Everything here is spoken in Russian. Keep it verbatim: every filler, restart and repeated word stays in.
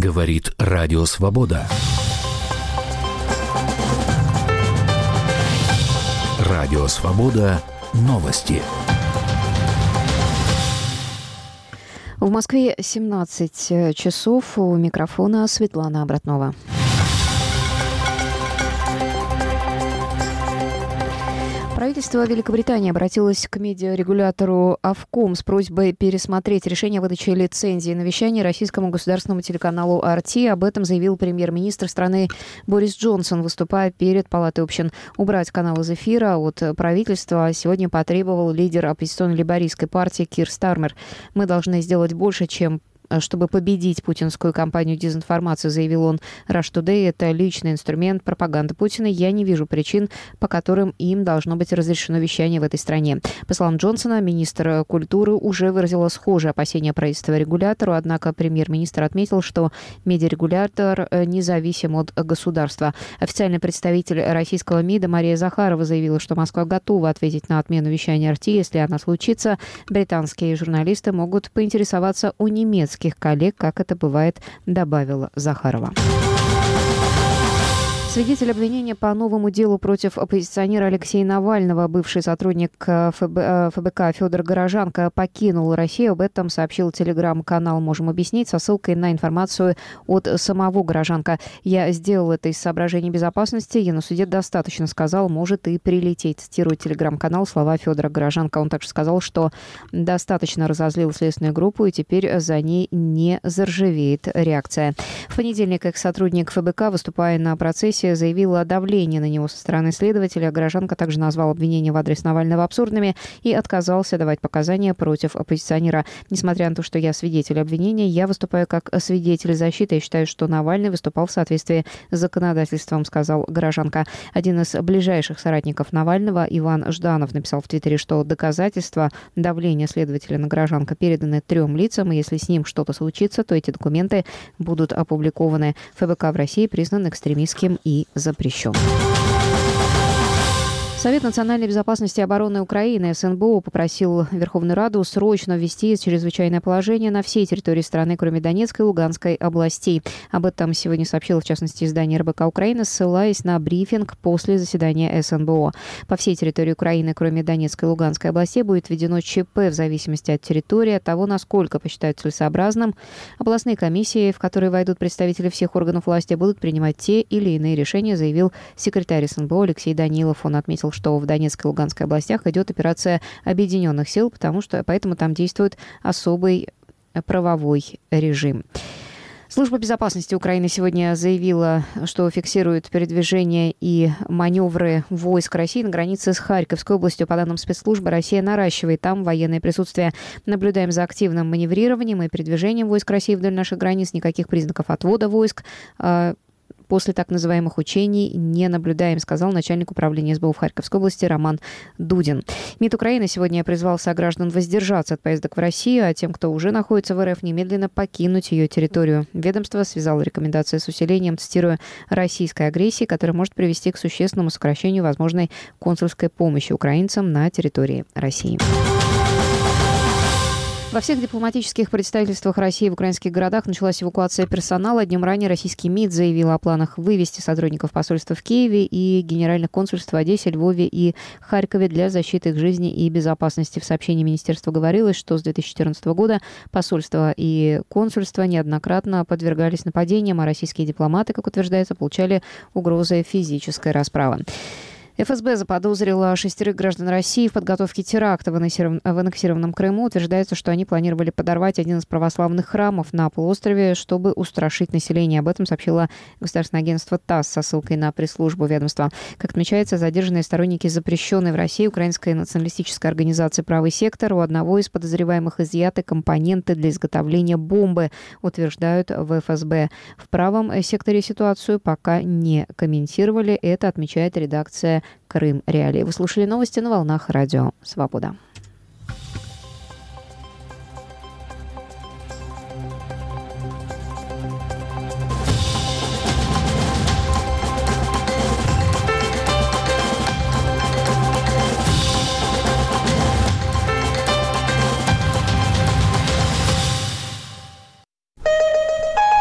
Говорит Радио Свобода. Радио Свобода. Новости. В Москве семнадцать часов. У микрофона Светлана Обратнова. Правительство Великобритании обратилось к медиарегулятору Ofcom с просьбой пересмотреть решение о выдаче лицензии на вещание российскому государственному телеканалу эр ти. Об этом заявил премьер-министр страны Борис Джонсон, выступая перед Палатой общин. Убрать канал из эфира от правительства сегодня потребовал лидер оппозиционной лейбористской партии Кир Стармер. «Мы должны сделать больше, чем чтобы победить путинскую кампанию дезинформации», заявил он. Rush Today – это личный инструмент пропаганды Путина. Я не вижу причин, по которым им должно быть разрешено вещание в этой стране. По словам Джонсона, министр культуры уже выразила схожие опасения правительства регулятору, однако премьер-министр отметил, что медиарегулятор независим от государства. Официальный представитель российского МИДа Мария Захарова заявила, что Москва готова ответить на отмену вещания эр ти, если она случится. Британские журналисты могут поинтересоваться у немецких коллег, как это бывает, добавила Захарова. Свидетель обвинения по новому делу против оппозиционера Алексея Навального, бывший сотрудник ФБ, ФБК Федор Горожанко, покинул Россию. Об этом сообщил телеграм-канал «Можем объяснить» со ссылкой на информацию от самого Горожанко. «Я сделал это из соображений безопасности. Я на суде достаточно сказал, может и прилететь», цитирует телеграм-канал слова Федора Горожанко. Он также сказал, что достаточно разозлил следственную группу и теперь за ней не заржавеет реакция. В понедельник экс-сотрудник ФБК, выступая на процессе, заявила о давлении на него со стороны следователя. Горожанко также назвал обвинения в адрес Навального абсурдными и отказался давать показания против оппозиционера. «Несмотря на то, что я свидетель обвинения, я выступаю как свидетель защиты и считаю, что Навальный выступал в соответствии с законодательством», сказал Горожанко. Один из ближайших соратников Навального, Иван Жданов, написал в Твиттере, что доказательства давления следователя на Горожанко переданы трем лицам, и если с ним что-то случится, то эти документы будут опубликованы. ФБК в России признан экстремистским и и запрещен. Совет национальной безопасности и обороны Украины эс эн бэ о попросил Верховную Раду срочно ввести чрезвычайное положение на всей территории страны, кроме Донецкой и Луганской областей. Об этом сегодня сообщило, в частности, издание эр бэ ка Украины, ссылаясь на брифинг после заседания эс эн бэ о. По всей территории Украины, кроме Донецкой и Луганской областей, будет введено че пэ в зависимости от территории, от того, насколько посчитают целесообразным. Областные комиссии, в которые войдут представители всех органов власти, будут принимать те или иные решения, заявил секретарь эс эн бэ о Алексей Данилов. Он отметил, что в Донецкой и Луганской областях идет операция объединенных сил, потому что поэтому там действует особый правовой режим. Служба безопасности Украины сегодня заявила, что фиксирует передвижение и маневры войск России на границе с Харьковской областью. По данным спецслужбы, Россия наращивает там военное присутствие. Наблюдаем за активным маневрированием и передвижением войск России вдоль наших границ. Никаких признаков отвода войск после так называемых учений не наблюдаем, сказал начальник управления эс бэ о в Харьковской области Роман Дудин. МИД Украины сегодня призвал сограждан воздержаться от поездок в Россию, а тем, кто уже находится в эр эф, немедленно покинуть ее территорию. Ведомство связало рекомендации с усилением, цитирую, российской агрессии, которая может привести к существенному сокращению возможной консульской помощи украинцам на территории России. Во всех дипломатических представительствах России в украинских городах началась эвакуация персонала. Днем ранее российский МИД заявил о планах вывести сотрудников посольства в Киеве и генеральных консульств в Одессе, Львове и Харькове для защиты их жизни и безопасности. В сообщении министерства говорилось, что с две тысячи четырнадцатого года посольства и консульства неоднократно подвергались нападениям, а российские дипломаты, как утверждается, получали угрозы физической расправы. эф эс бэ заподозрила шестерых граждан России в подготовке теракта в аннексированном Крыму. Утверждается, что они планировали подорвать один из православных храмов на полуострове, чтобы устрашить население. Об этом сообщило государственное агентство ТАСС со ссылкой на пресс-службу ведомства. Как отмечается, задержанные сторонники запрещенной в России украинской националистической организации «Правый сектор». У одного из подозреваемых изъяты компоненты для изготовления бомбы, утверждают в эф эс бэ. В правом секторе ситуацию пока не комментировали. Это отмечает редакция Крым Реалии. Вы слушали новости на волнах Радио Свобода.